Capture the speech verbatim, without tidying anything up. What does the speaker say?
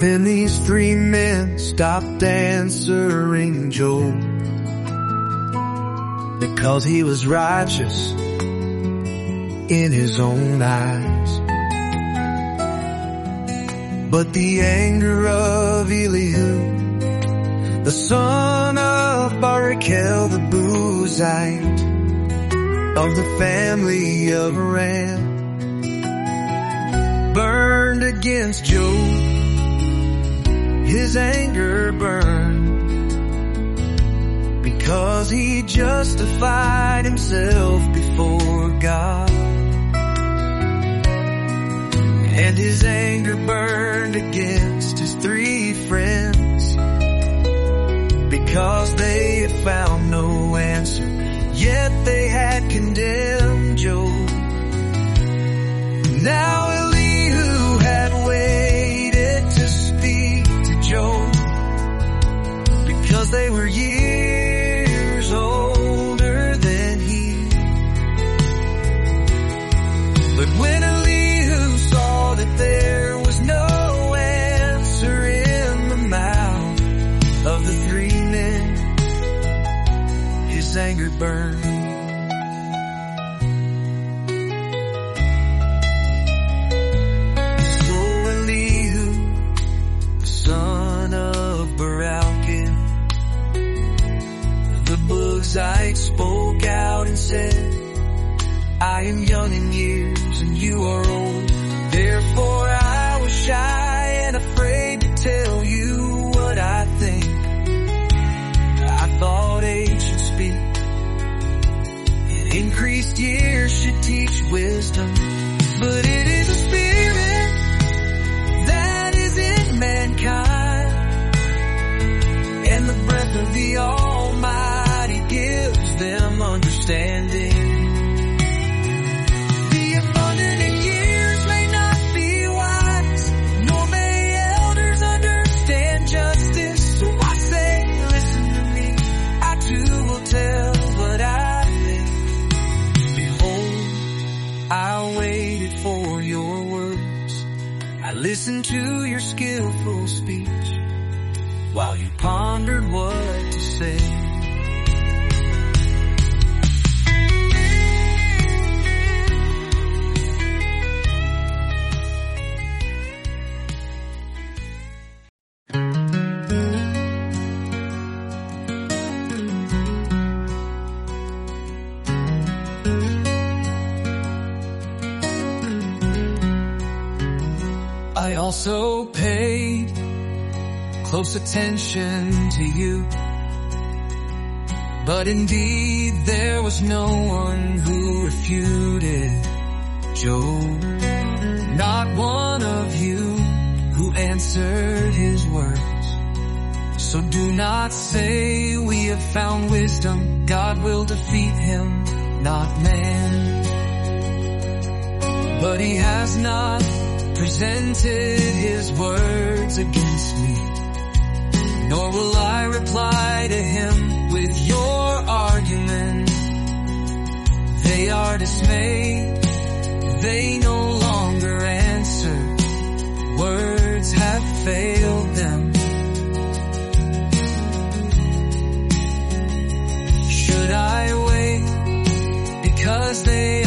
Then these three men stopped answering Job, because he was righteous in his own eyes. But the anger of Elihu, the son of Barakel the Buzite, of the family of Aram, burned against Job. His anger burned because he justified himself before God. And his anger burned against his three friends because they had found no answer, yet they had condemned Job. Now Elihu had waited to speak to Job because they were years older than he. But when Elihu saw that there was no answer in the mouth of the three men, his anger burned. So Elihu, the son of Barakel, the Buzite, spoke out and said, I am young in years and you are old. Therefore I was shy and afraid to tell you what I think. I thought age should speak, and increased years should teach wisdom. But it is a spirit that is in mankind, and the breath of the Almighty gives them understanding. Listen to your skillful speech while you pondered what to say. I also paid close attention to you, but indeed there was no one who refuted Job, not one of you who answered his words. So do not say we have found wisdom. God will defeat him, not man. But he has not presented his words against me, nor will I reply to him with your argument. They are dismayed, they no longer answer, words have failed them. Should I wait because they